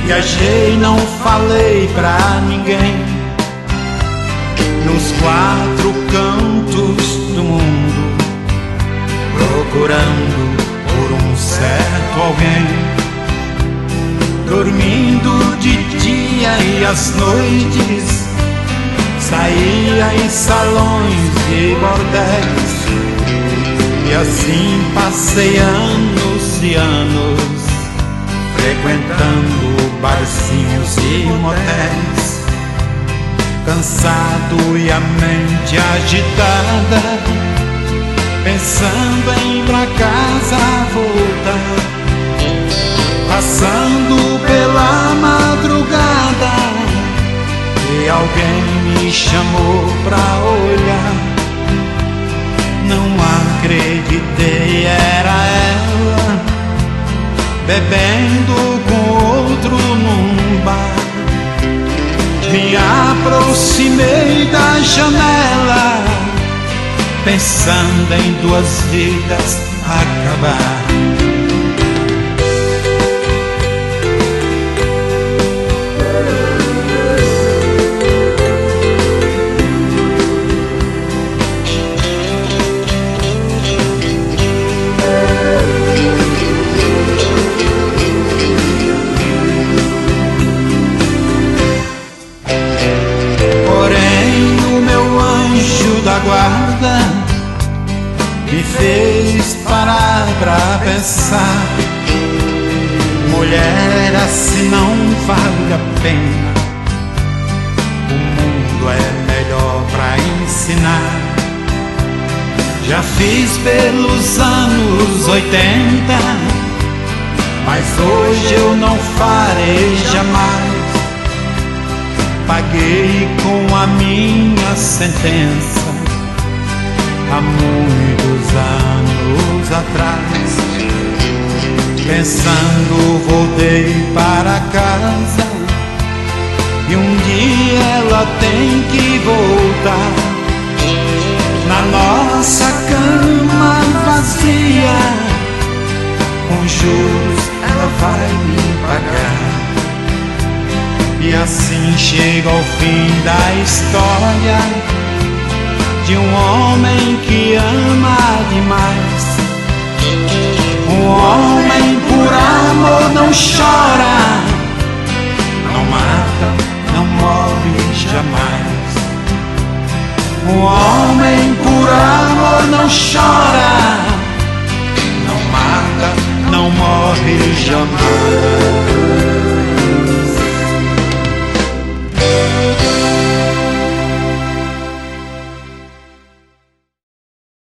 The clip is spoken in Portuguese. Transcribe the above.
Viajei, não falei pra ninguém, nos quatro cantos do mundo, procurando por um certo alguém. Dormindo de dia e às noites, saía em salões e bordéis. E assim passei anos e anos, frequentando barzinhos e motéis. Cansado e a mente agitada, pensando em ir pra casa voltar. Passando pela madrugada, e alguém me chamou pra olhar. Não acreditei, era ela, bebendo com outro num bar. Me aproximei da janela, pensando em duas vidas acabar. Da guarda me fez parar pra pensar. Mulher, assim não vale a pena, o mundo é melhor pra ensinar. Já fiz pelos anos 80, mas hoje eu não farei jamais. Paguei com a minha sentença há muitos anos atrás. Pensando, voltei para casa, e um dia ela tem que voltar. Na nossa cama vazia, com juros ela vai me pagar. E assim chega ao fim da história de um homem que ama demais. Um homem por amor não chora, não mata, não morre jamais. Um homem por amor não chora, não mata, não morre jamais.